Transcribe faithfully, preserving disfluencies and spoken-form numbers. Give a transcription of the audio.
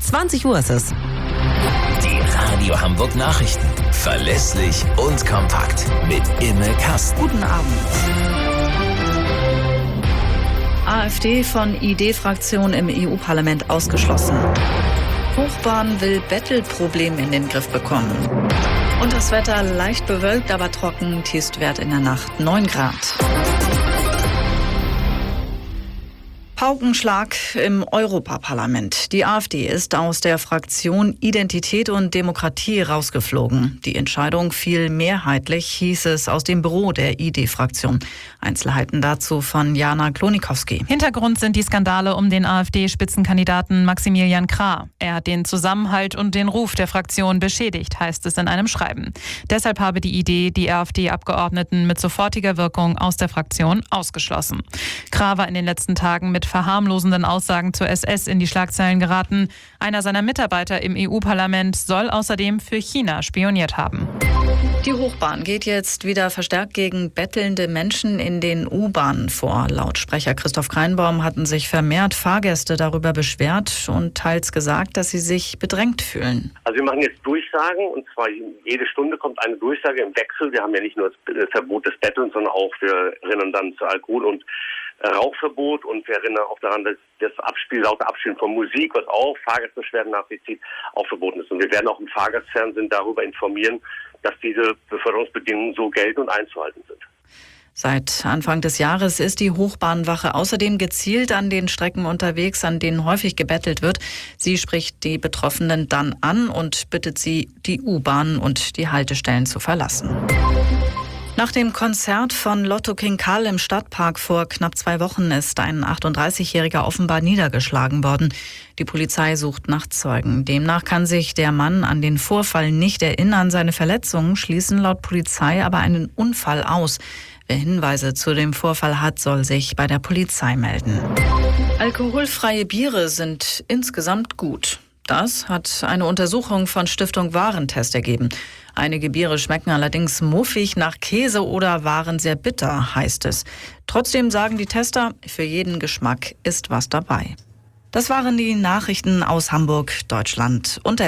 zwanzig Uhr ist es. Die Radio Hamburg Nachrichten. Verlässlich und kompakt. Mit Imme Kasten. Guten Abend. AfD von I D-Fraktion im E U-Parlament ausgeschlossen. Hochbahn will Bettelproblem in den Griff bekommen. Und das Wetter leicht bewölkt, aber trocken. Tiefstwert in der Nacht neun Grad. Paukenschlag im Europaparlament. Die AfD ist aus der Fraktion Identität und Demokratie rausgeflogen. Die Entscheidung fiel mehrheitlich, hieß es aus dem Büro der I D-Fraktion. Einzelheiten dazu von Jana Klonikowski. Hintergrund sind die Skandale um den AfD-Spitzenkandidaten Maximilian Krah. Er hat den Zusammenhalt und den Ruf der Fraktion beschädigt, heißt es in einem Schreiben. Deshalb habe die I D die AfD-Abgeordneten mit sofortiger Wirkung aus der Fraktion ausgeschlossen. Krah war in den letzten Tagen mit verharmlosenden Aussagen zur S S in die Schlagzeilen geraten. Einer seiner Mitarbeiter im E U-Parlament soll außerdem für China spioniert haben. Die Hochbahn geht jetzt wieder verstärkt gegen bettelnde Menschen in den U-Bahnen vor. Laut Sprecher Christoph Kreinbaum hatten sich vermehrt Fahrgäste darüber beschwert und teils gesagt, dass sie sich bedrängt fühlen. Also wir machen jetzt Durchsagen, und zwar jede Stunde kommt eine Durchsage im Wechsel. Wir haben ja nicht nur das Verbot des Bettelns, sondern auch, wir erinnern dann zu Alkohol- und Rauchverbot, und wir erinnern auch daran, dass das Abspiel, laute Abspielen von Musik, was auch Fahrgastbeschwerden nach sich zieht, auch verboten ist. Und wir werden auch im Fahrgastfernsehen darüber informieren, dass diese Beförderungsbedingungen so gelten und einzuhalten sind. Seit Anfang des Jahres ist die Hochbahnwache außerdem gezielt an den Strecken unterwegs, an denen häufig gebettelt wird. Sie spricht die Betroffenen dann an und bittet sie, die U-Bahnen und die Haltestellen zu verlassen. Nach dem Konzert von Lotto King Karl im Stadtpark vor knapp zwei Wochen ist ein achtunddreißigjähriger offenbar niedergeschlagen worden. Die Polizei sucht nach Zeugen. Demnach kann sich der Mann an den Vorfall nicht erinnern. Seine Verletzungen schließen laut Polizei aber einen Unfall aus. Wer Hinweise zu dem Vorfall hat, soll sich bei der Polizei melden. Alkoholfreie Biere sind insgesamt gut. Das hat eine Untersuchung von Stiftung Warentest ergeben. Einige Biere schmecken allerdings muffig nach Käse oder waren sehr bitter, heißt es. Trotzdem sagen die Tester, für jeden Geschmack ist was dabei. Das waren die Nachrichten aus Hamburg, Deutschland und der